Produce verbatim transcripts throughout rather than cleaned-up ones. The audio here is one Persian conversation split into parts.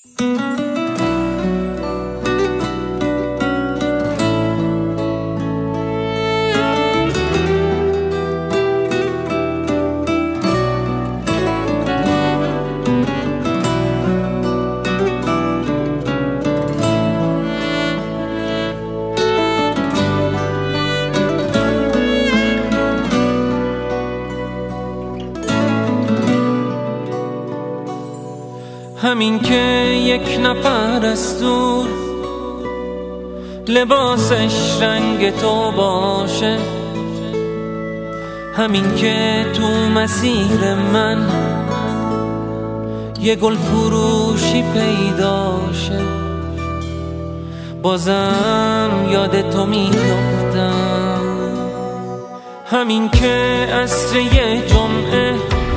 همین که یک نفر از دور لباسش رنگ تو باشه، همین که تو مسیر من یه گل فروشی پیداشه، بازم یاد تو میافتم. همین که عصر یه جمعه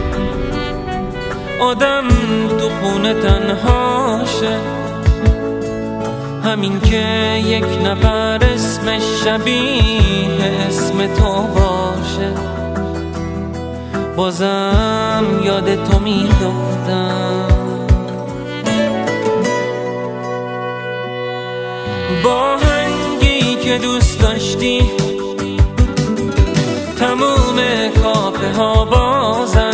آدم تو خونه تنهاشه، همین که یک نفر اسمش شبیه اسم تو باشه، بازم یاد تو میافتم. با هنگی که دوست داشتی تموم کافه ها بازن،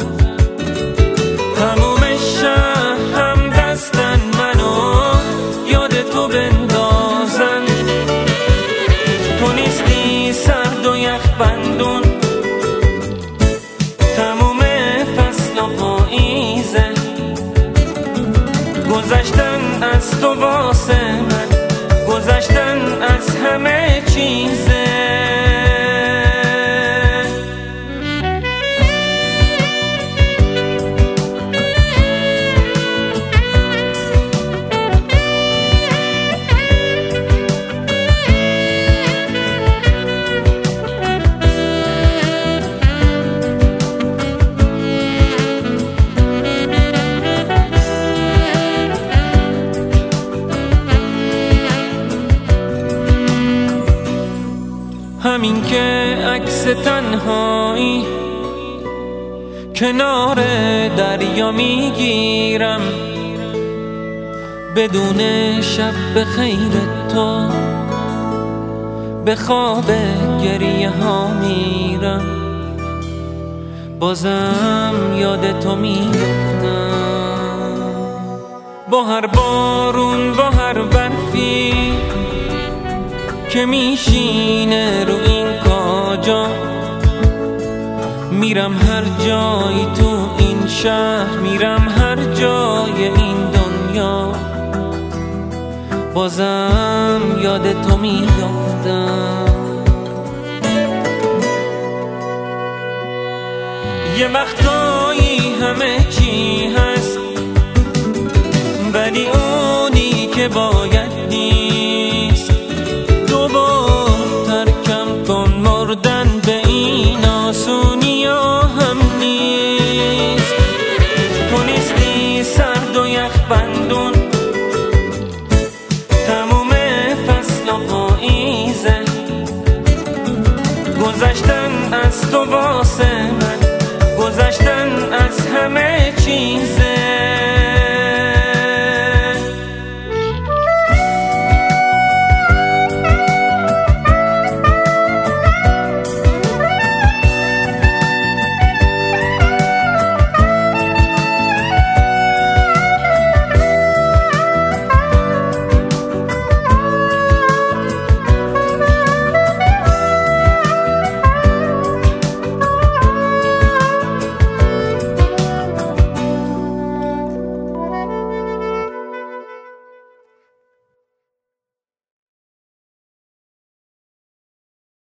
تموم شهر هم دستن منو یاد تو بندازن. تو نیستی سرد و یخ بندون، تموم فصل و پاییزه، گذشتن از تو واسه من، گذشتن از همه چیزه. همین که عکس تنهایی کنار دریا میگیرم، بدون شب به خیر تو به خواب گریه ها میرم، بازم یاد تو میافتم. با هر بارون با هر برفی که میشینه رو این کاجا، میرم هر جایی تو این شهر، میرم هر جای این دنیا، بازم یاد تو میافتم. یه وقتایی همه چی هست ولی اونی که باید نیست. دوبار ترکم کن مردن به این آسون،